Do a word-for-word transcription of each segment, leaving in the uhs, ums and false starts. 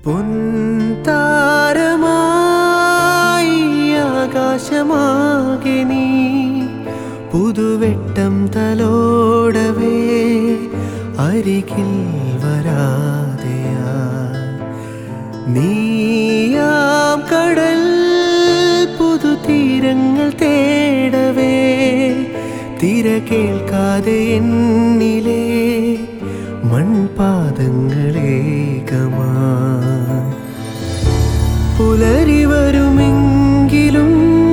പൊൻതാരമായി ആകാശമാകെ നീ പുതുവെട്ടം തലോടവേ അരികിൽ വരാതെയാ നീയാം കടൽ പുതുതീരങ്ങൾ തേടവേ തിര കേൾക്കാതെ എന്നിലെ മൺപാദങ്ങളേകമാ പുലരി വരുമെങ്കിലും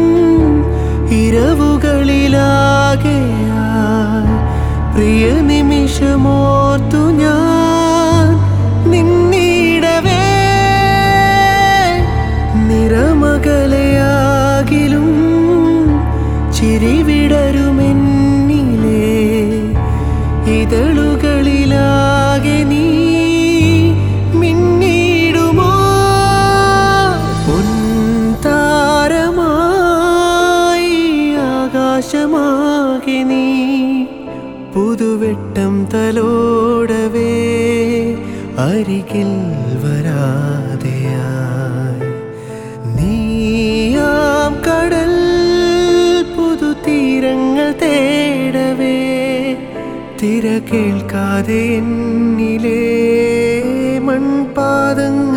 ഇരവുകളിലാകെയായി പ്രിയ നിമിഷമോർത്തു ഞാൻ നിന്നിടവേ നിറമകലയാകിലും ചിരിവിടരുമെന്നിലെ ഇതളുകളിലാകെ നീ മിന്നിടുമോ പൊൻതാരമായി ആകാശമാകെ നീ പുതുവെട്ടം തലോടവേ അരികിൽ വരാതെയായി നീയാം കടൽ പുതുതീരങ്ങൾ തേടവേ തിര കേൾക്കാതെ എന്നിലെ മൺപാദങ്ങൾ